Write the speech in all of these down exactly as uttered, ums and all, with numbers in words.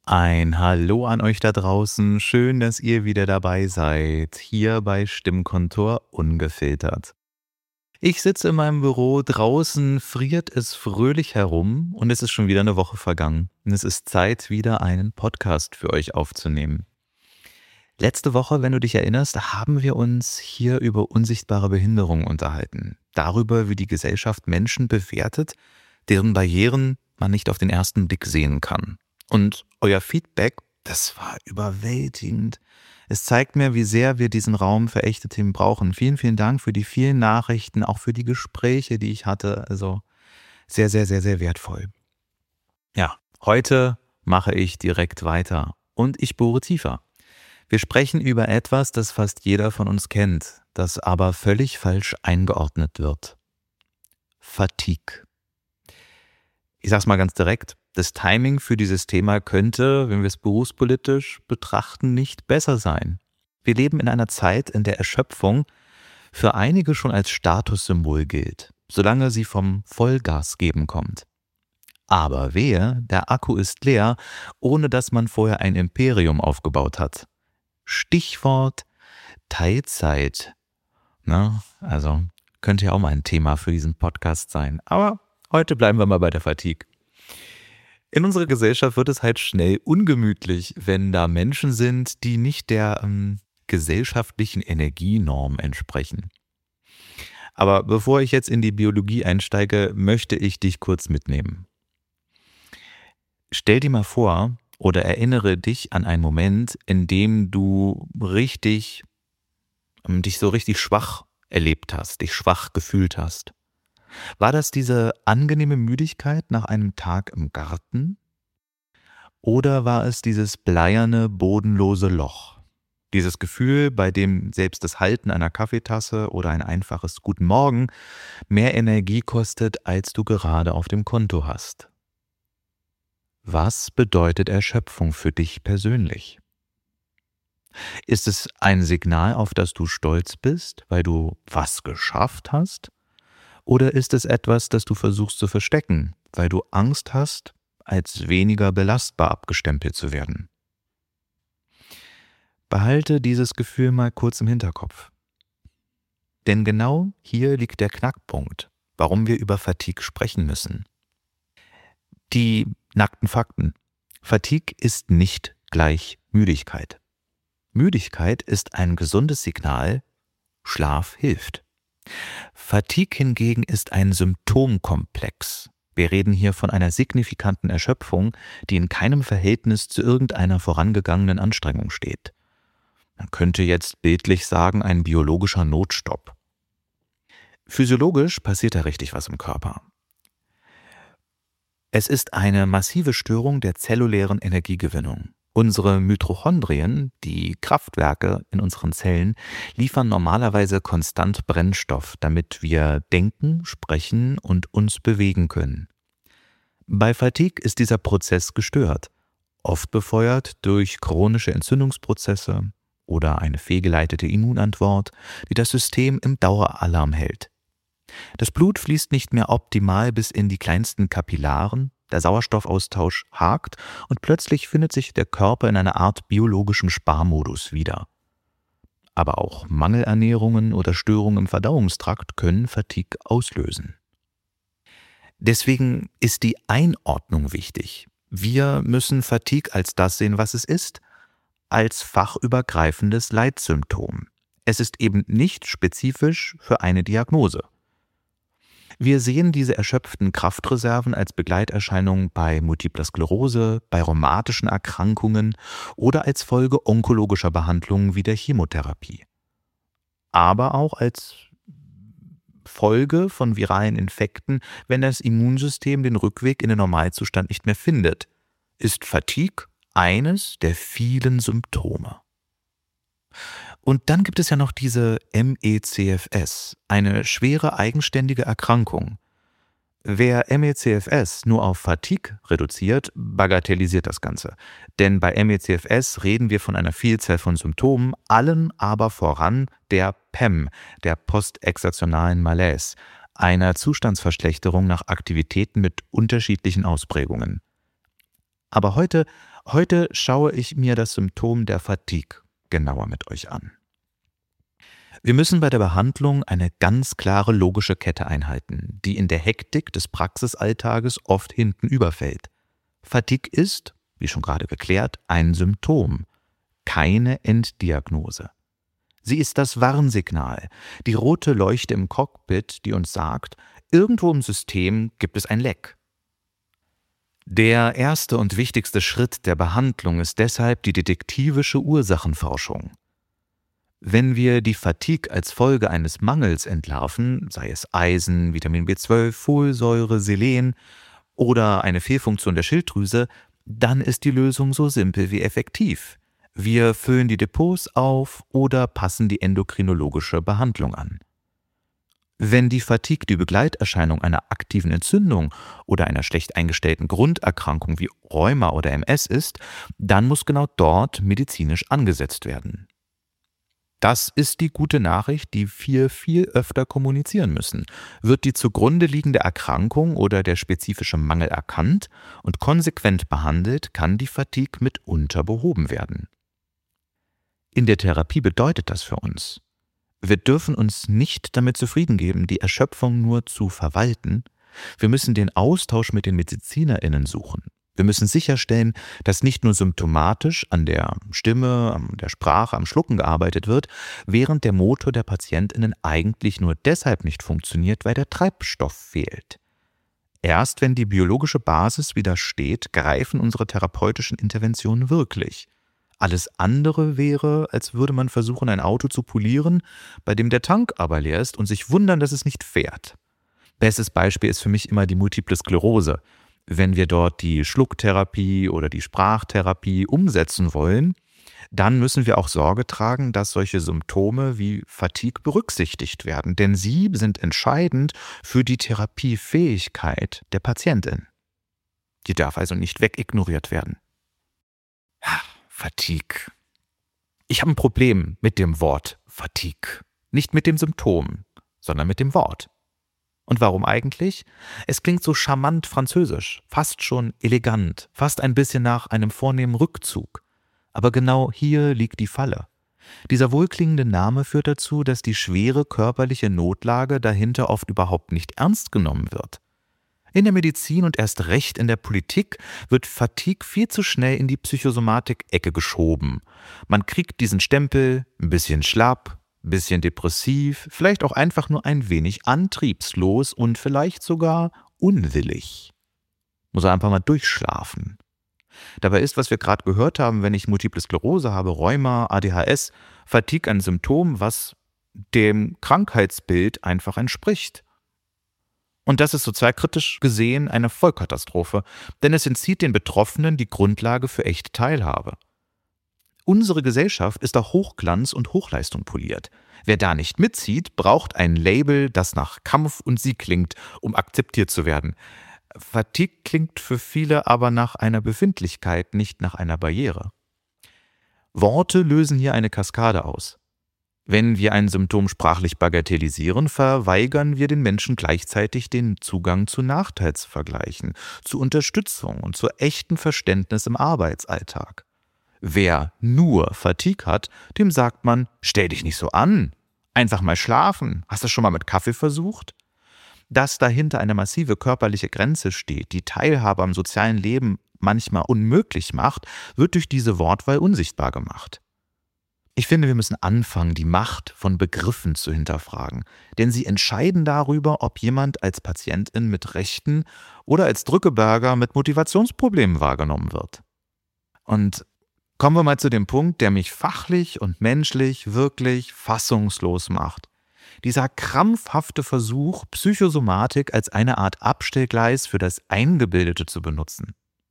Ein Hallo an euch da draußen. Schön, dass ihr wieder dabei seid. Hier bei Stimmkontor ungefiltert. Ich sitze in meinem Büro, draußen friert es fröhlich herum und es ist schon wieder eine Woche vergangen. Und es ist Zeit, wieder einen Podcast für euch aufzunehmen. Letzte Woche, wenn du dich erinnerst, haben wir uns hier über unsichtbare Behinderungen unterhalten. Darüber, wie die Gesellschaft Menschen bewertet, deren Barrieren man nicht auf den ersten Blick sehen kann. Und euer Feedback, das war überwältigend. Es zeigt mir, wie sehr wir diesen Raum für echte Themen brauchen. Vielen, vielen Dank für die vielen Nachrichten, auch für die Gespräche, die ich hatte. Also sehr, sehr, sehr, sehr wertvoll. Ja, heute mache ich direkt weiter und ich bohre tiefer. Wir sprechen über etwas, das fast jeder von uns kennt, das aber völlig falsch eingeordnet wird. Fatigue. Ich sag's mal ganz direkt, das Timing für dieses Thema könnte, wenn wir es berufspolitisch betrachten, nicht besser sein. Wir leben in einer Zeit, in der Erschöpfung für einige schon als Statussymbol gilt, solange sie vom Vollgas geben kommt. Aber wehe, der Akku ist leer, ohne dass man vorher ein Imperium aufgebaut hat. Stichwort Teilzeit. Na, also könnte ja auch mal ein Thema für diesen Podcast sein. Aber heute bleiben wir mal bei der Fatigue. In unserer Gesellschaft wird es halt schnell ungemütlich, wenn da Menschen sind, die nicht der ähm, gesellschaftlichen Energienorm entsprechen. Aber bevor ich jetzt in die Biologie einsteige, möchte ich dich kurz mitnehmen. Stell dir mal vor oder erinnere dich an einen Moment, in dem du richtig, ähm, dich so richtig schwach erlebt hast, dich schwach gefühlt hast. War das diese angenehme Müdigkeit nach einem Tag im Garten? Oder war es dieses bleierne, bodenlose Loch? Dieses Gefühl, bei dem selbst das Halten einer Kaffeetasse oder ein einfaches Guten Morgen mehr Energie kostet, als du gerade auf dem Konto hast. Was bedeutet Erschöpfung für dich persönlich? Ist es ein Signal, auf das du stolz bist, weil du was geschafft hast? Oder ist es etwas, das du versuchst zu verstecken, weil du Angst hast, als weniger belastbar abgestempelt zu werden? Behalte dieses Gefühl mal kurz im Hinterkopf. Denn genau hier liegt der Knackpunkt, warum wir über Fatigue sprechen müssen. Die nackten Fakten. Fatigue ist nicht gleich Müdigkeit. Müdigkeit ist ein gesundes Signal, Schlaf hilft. Fatigue hingegen ist ein Symptomkomplex. Wir reden hier von einer signifikanten Erschöpfung, die in keinem Verhältnis zu irgendeiner vorangegangenen Anstrengung steht. Man könnte jetzt bildlich sagen, ein biologischer Notstopp. Physiologisch passiert da richtig was im Körper. Es ist eine massive Störung der zellulären Energiegewinnung. Unsere Mitochondrien, die Kraftwerke in unseren Zellen, liefern normalerweise konstant Brennstoff, damit wir denken, sprechen und uns bewegen können. Bei Fatigue ist dieser Prozess gestört, oft befeuert durch chronische Entzündungsprozesse oder eine fehlgeleitete Immunantwort, die das System im Daueralarm hält. Das Blut fließt nicht mehr optimal bis in die kleinsten Kapillaren, der Sauerstoffaustausch hakt und plötzlich findet sich der Körper in einer Art biologischem Sparmodus wieder. Aber auch Mangelernährungen oder Störungen im Verdauungstrakt können Fatigue auslösen. Deswegen ist die Einordnung wichtig. Wir müssen Fatigue als das sehen, was es ist, als fachübergreifendes Leitsymptom. Es ist eben nicht spezifisch für eine Diagnose. Wir sehen diese erschöpften Kraftreserven als Begleiterscheinung bei Multipler Sklerose, bei rheumatischen Erkrankungen oder als Folge onkologischer Behandlungen wie der Chemotherapie. Aber auch als Folge von viralen Infekten, wenn das Immunsystem den Rückweg in den Normalzustand nicht mehr findet, ist Fatigue eines der vielen Symptome. Und dann gibt es ja noch diese M E C F S, eine schwere eigenständige Erkrankung. Wer M E C F S nur auf Fatigue reduziert, bagatellisiert das Ganze. Denn bei M E C F S reden wir von einer Vielzahl von Symptomen, allen aber voran der P E M, der postexertionalen Malaise, einer Zustandsverschlechterung nach Aktivitäten mit unterschiedlichen Ausprägungen. Aber heute Heute schaue ich mir das Symptom der Fatigue genauer mit euch an. Wir müssen bei der Behandlung eine ganz klare logische Kette einhalten, die in der Hektik des Praxisalltages oft hinten überfällt. Fatigue ist, wie schon gerade geklärt, ein Symptom, keine Enddiagnose. Sie ist das Warnsignal, die rote Leuchte im Cockpit, die uns sagt, irgendwo im System gibt es ein Leck. Der erste und wichtigste Schritt der Behandlung ist deshalb die detektivische Ursachenforschung. Wenn wir die Fatigue als Folge eines Mangels entlarven, sei es Eisen, Vitamin B zwölf, Folsäure, Selen oder eine Fehlfunktion der Schilddrüse, dann ist die Lösung so simpel wie effektiv. Wir füllen die Depots auf oder passen die endokrinologische Behandlung an. Wenn die Fatigue die Begleiterscheinung einer aktiven Entzündung oder einer schlecht eingestellten Grunderkrankung wie Rheuma oder M S ist, dann muss genau dort medizinisch angesetzt werden. Das ist die gute Nachricht, die wir viel öfter kommunizieren müssen. Wird die zugrunde liegende Erkrankung oder der spezifische Mangel erkannt und konsequent behandelt, kann die Fatigue mitunter behoben werden. In der Therapie bedeutet das für uns: Wir dürfen uns nicht damit zufrieden geben, die Erschöpfung nur zu verwalten. Wir müssen den Austausch mit den MedizinerInnen suchen. Wir müssen sicherstellen, dass nicht nur symptomatisch an der Stimme, an der Sprache, am Schlucken gearbeitet wird, während der Motor der PatientInnen eigentlich nur deshalb nicht funktioniert, weil der Treibstoff fehlt. Erst wenn die biologische Basis wieder steht, greifen unsere therapeutischen Interventionen wirklich. Alles andere wäre, als würde man versuchen, ein Auto zu polieren, bei dem der Tank aber leer ist und sich wundern, dass es nicht fährt. Bestes Beispiel ist für mich immer die Multiple Sklerose. Wenn wir dort die Schlucktherapie oder die Sprachtherapie umsetzen wollen, dann müssen wir auch Sorge tragen, dass solche Symptome wie Fatigue berücksichtigt werden, denn sie sind entscheidend für die Therapiefähigkeit der Patientin. Die darf also nicht wegignoriert werden. Fatigue. Ich habe ein Problem mit dem Wort Fatigue. Nicht mit dem Symptom, sondern mit dem Wort. Und warum eigentlich? Es klingt so charmant französisch, fast schon elegant, fast ein bisschen nach einem vornehmen Rückzug. Aber genau hier liegt die Falle. Dieser wohlklingende Name führt dazu, dass die schwere körperliche Notlage dahinter oft überhaupt nicht ernst genommen wird. In der Medizin und erst recht in der Politik wird Fatigue viel zu schnell in die Psychosomatik-Ecke geschoben. Man kriegt diesen Stempel, ein bisschen schlapp, ein bisschen depressiv, vielleicht auch einfach nur ein wenig antriebslos und vielleicht sogar unwillig. Muss er einfach mal durchschlafen. Dabei ist, was wir gerade gehört haben, wenn ich Multiple Sklerose habe, Rheuma, A D H S, Fatigue ein Symptom, was dem Krankheitsbild einfach entspricht. Und das ist sozialkritisch gesehen eine Vollkatastrophe, denn es entzieht den Betroffenen die Grundlage für echte Teilhabe. Unsere Gesellschaft ist auf Hochglanz und Hochleistung poliert. Wer da nicht mitzieht, braucht ein Label, das nach Kampf und Sieg klingt, um akzeptiert zu werden. Fatigue klingt für viele aber nach einer Befindlichkeit, nicht nach einer Barriere. Worte lösen hier eine Kaskade aus. Wenn wir ein Symptom sprachlich bagatellisieren, verweigern wir den Menschen gleichzeitig den Zugang zu Nachteilsvergleichen, zu Unterstützung und zu echtem Verständnis im Arbeitsalltag. Wer nur Fatigue hat, dem sagt man, stell dich nicht so an, einfach mal schlafen, hast du schon mal mit Kaffee versucht? Dass dahinter eine massive körperliche Grenze steht, die Teilhabe am sozialen Leben manchmal unmöglich macht, wird durch diese Wortwahl unsichtbar gemacht. Ich finde, wir müssen anfangen, die Macht von Begriffen zu hinterfragen, denn sie entscheiden darüber, ob jemand als Patientin mit Rechten oder als Drückeberger mit Motivationsproblemen wahrgenommen wird. Und kommen wir mal zu dem Punkt, der mich fachlich und menschlich wirklich fassungslos macht. Dieser krampfhafte Versuch, Psychosomatik als eine Art Abstellgleis für das Eingebildete zu benutzen.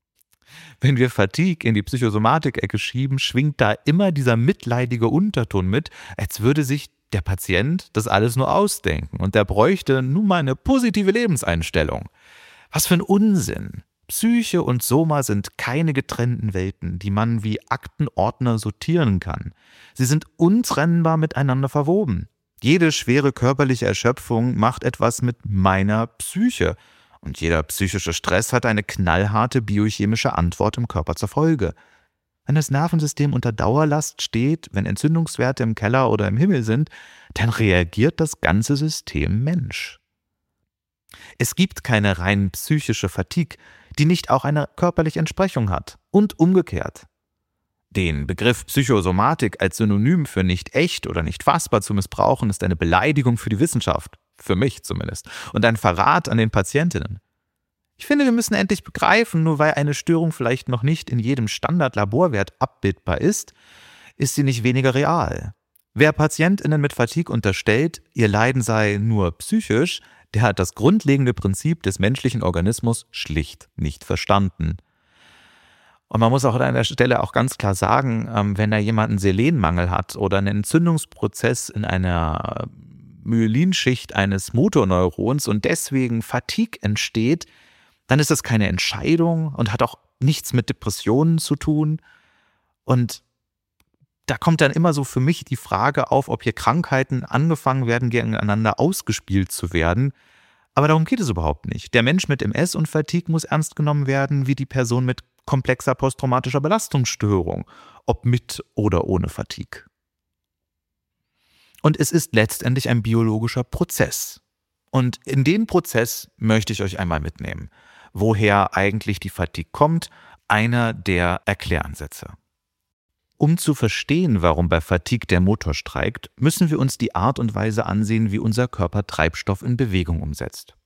Wenn wir Fatigue in die Psychosomatik-Ecke schieben, schwingt da immer dieser mitleidige Unterton mit, als würde sich der Patient das alles nur ausdenken und der bräuchte nun mal eine positive Lebenseinstellung. Was für ein Unsinn! Psyche und Soma sind keine getrennten Welten, die man wie Aktenordner sortieren kann. Sie sind untrennbar miteinander verwoben. Jede schwere körperliche Erschöpfung macht etwas mit meiner Psyche. Und jeder psychische Stress hat eine knallharte biochemische Antwort im Körper zur Folge. Wenn das Nervensystem unter Dauerlast steht, wenn Entzündungswerte im Keller oder im Himmel sind, dann reagiert das ganze System Mensch. Es gibt keine rein psychische Fatigue, die nicht auch eine körperliche Entsprechung hat. Und umgekehrt. Den Begriff Psychosomatik als Synonym für nicht echt oder nicht fassbar zu missbrauchen, ist eine Beleidigung für die Wissenschaft. Für mich zumindest. Und ein Verrat an den Patientinnen. Ich finde, wir müssen endlich begreifen, nur weil eine Störung vielleicht noch nicht in jedem Standard-Laborwert abbildbar ist, ist sie nicht weniger real. Wer PatientInnen mit Fatigue unterstellt, ihr Leiden sei nur psychisch, der hat das grundlegende Prinzip des menschlichen Organismus schlicht nicht verstanden. Und man muss auch an der Stelle auch ganz klar sagen, wenn da jemand einen Selenmangel hat oder einen Entzündungsprozess in einer Myelinschicht eines Motorneurons und deswegen Fatigue entsteht, dann ist das keine Entscheidung und hat auch nichts mit Depressionen zu tun. Und da kommt dann immer so für mich die Frage auf, ob hier Krankheiten angefangen werden, gegeneinander ausgespielt zu werden. Aber darum geht es überhaupt nicht. Der Mensch mit M S und Fatigue muss ernst genommen werden wie die Person mit komplexer posttraumatischer Belastungsstörung, ob mit oder ohne Fatigue. Und es ist letztendlich ein biologischer Prozess. Und in den Prozess möchte ich euch einmal mitnehmen. Woher eigentlich die Fatigue kommt, einer der Erkläransätze. Um zu verstehen, warum bei Fatigue der Motor streikt, müssen wir uns die Art und Weise ansehen, wie unser Körper Treibstoff in Bewegung umsetzt.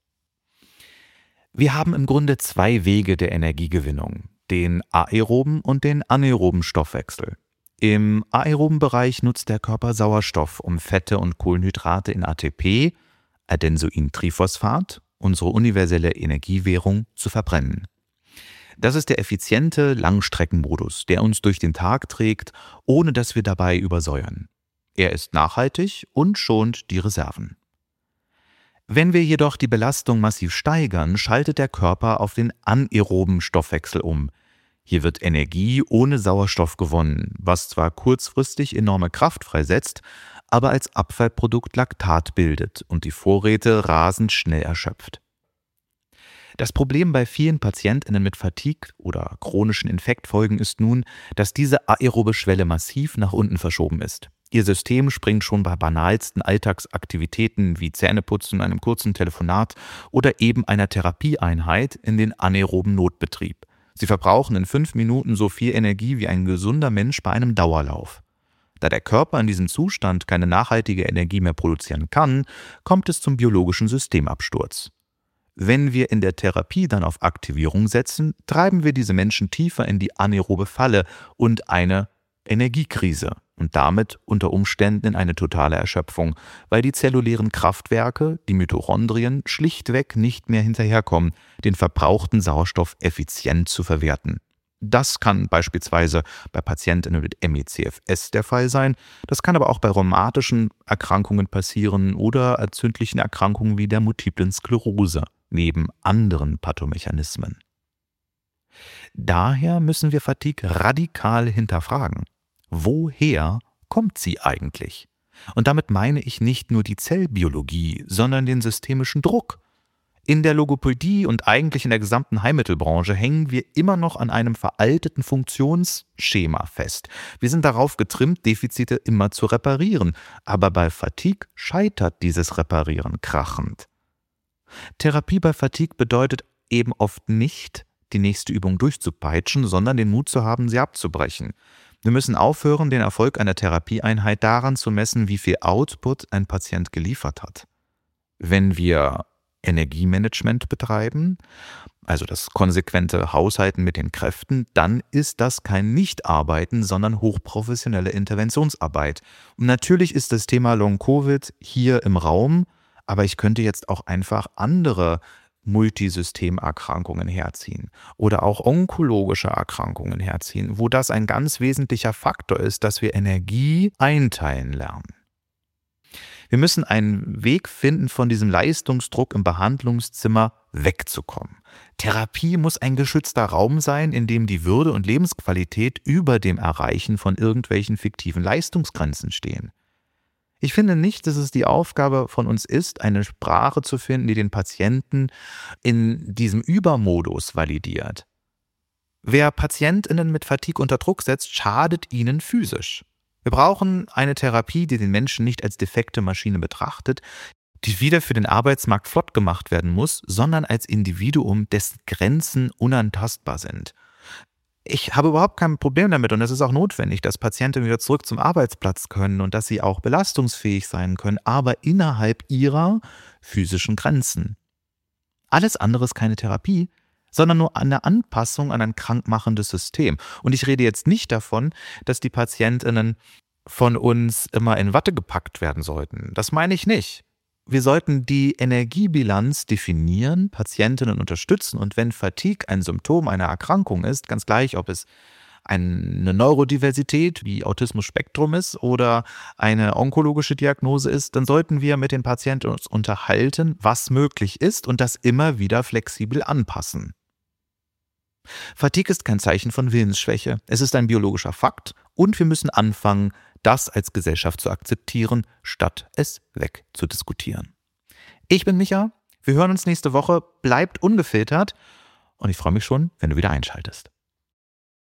Wir haben im Grunde zwei Wege der Energiegewinnung, den aeroben und den anaeroben Stoffwechsel. Im aeroben Bereich nutzt der Körper Sauerstoff, um Fette und Kohlenhydrate in A T P, Adenosine-Triphosphat, unsere universelle Energiewährung, zu verbrennen. Das ist der effiziente Langstreckenmodus, der uns durch den Tag trägt, ohne dass wir dabei übersäuern. Er ist nachhaltig und schont die Reserven. Wenn wir jedoch die Belastung massiv steigern, schaltet der Körper auf den anaeroben Stoffwechsel um. Hier wird Energie ohne Sauerstoff gewonnen, was zwar kurzfristig enorme Kraft freisetzt, aber als Abfallprodukt Laktat bildet und die Vorräte rasend schnell erschöpft. Das Problem bei vielen PatientInnen mit Fatigue oder chronischen Infektfolgen ist nun, dass diese aerobe Schwelle massiv nach unten verschoben ist. Ihr System springt schon bei banalsten Alltagsaktivitäten wie Zähneputzen, einem kurzen Telefonat oder eben einer Therapieeinheit in den anaeroben Notbetrieb. Sie verbrauchen in fünf Minuten so viel Energie wie ein gesunder Mensch bei einem Dauerlauf. Da der Körper in diesem Zustand keine nachhaltige Energie mehr produzieren kann, kommt es zum biologischen Systemabsturz. Wenn wir in der Therapie dann auf Aktivierung setzen, treiben wir diese Menschen tiefer in die anaerobe Falle und eine Energiekrise und damit unter Umständen in eine totale Erschöpfung, weil die zellulären Kraftwerke, die Mitochondrien, schlichtweg nicht mehr hinterherkommen, den verbrauchten Sauerstoff effizient zu verwerten. Das kann beispielsweise bei Patientinnen mit M E C F S der Fall sein, das kann aber auch bei rheumatischen Erkrankungen passieren oder entzündlichen Erkrankungen wie der multiplen Sklerose, neben anderen Pathomechanismen. Daher müssen wir Fatigue radikal hinterfragen. Woher kommt sie eigentlich? Und damit meine ich nicht nur die Zellbiologie, sondern den systemischen Druck. In der Logopädie und eigentlich in der gesamten Heilmittelbranche hängen wir immer noch an einem veralteten Funktionsschema fest. Wir sind darauf getrimmt, Defizite immer zu reparieren, aber bei Fatigue scheitert dieses Reparieren krachend. Therapie bei Fatigue bedeutet eben oft nicht, die nächste Übung durchzupeitschen, sondern den Mut zu haben, sie abzubrechen. Wir müssen aufhören, den Erfolg einer Therapieeinheit daran zu messen, wie viel Output ein Patient geliefert hat. Wenn wir Energiemanagement betreiben, also das konsequente Haushalten mit den Kräften, dann ist das kein Nichtarbeiten, sondern hochprofessionelle Interventionsarbeit. Und natürlich ist das Thema Long-Covid hier im Raum, aber ich könnte jetzt auch einfach andere Multisystemerkrankungen herziehen oder auch onkologische Erkrankungen herziehen, wo das ein ganz wesentlicher Faktor ist, dass wir Energie einteilen lernen. Wir müssen einen Weg finden, von diesem Leistungsdruck im Behandlungszimmer wegzukommen. Therapie muss ein geschützter Raum sein, in dem die Würde und Lebensqualität über dem Erreichen von irgendwelchen fiktiven Leistungsgrenzen stehen. Ich finde nicht, dass es die Aufgabe von uns ist, eine Sprache zu finden, die den Patienten in diesem Übermodus validiert. Wer PatientInnen mit Fatigue unter Druck setzt, schadet ihnen physisch. Wir brauchen eine Therapie, die den Menschen nicht als defekte Maschine betrachtet, die wieder für den Arbeitsmarkt flott gemacht werden muss, sondern als Individuum, dessen Grenzen unantastbar sind. Ich habe überhaupt kein Problem damit und es ist auch notwendig, dass Patienten wieder zurück zum Arbeitsplatz können und dass sie auch belastungsfähig sein können, aber innerhalb ihrer physischen Grenzen. Alles andere ist keine Therapie, sondern nur eine Anpassung an ein krankmachendes System. Und ich rede jetzt nicht davon, dass die PatientInnen von uns immer in Watte gepackt werden sollten. Das meine ich nicht. Wir sollten die Energiebilanz definieren, Patientinnen unterstützen und wenn Fatigue ein Symptom einer Erkrankung ist, ganz gleich, ob es eine Neurodiversität wie Autismus-Spektrum ist oder eine onkologische Diagnose ist, dann sollten wir mit den Patienten uns unterhalten, was möglich ist und das immer wieder flexibel anpassen. Fatigue ist kein Zeichen von Willensschwäche. Es ist ein biologischer Fakt und wir müssen anfangen, das als Gesellschaft zu akzeptieren, statt es wegzudiskutieren. Ich bin Micha, wir hören uns nächste Woche, bleibt ungefiltert und ich freue mich schon, wenn du wieder einschaltest.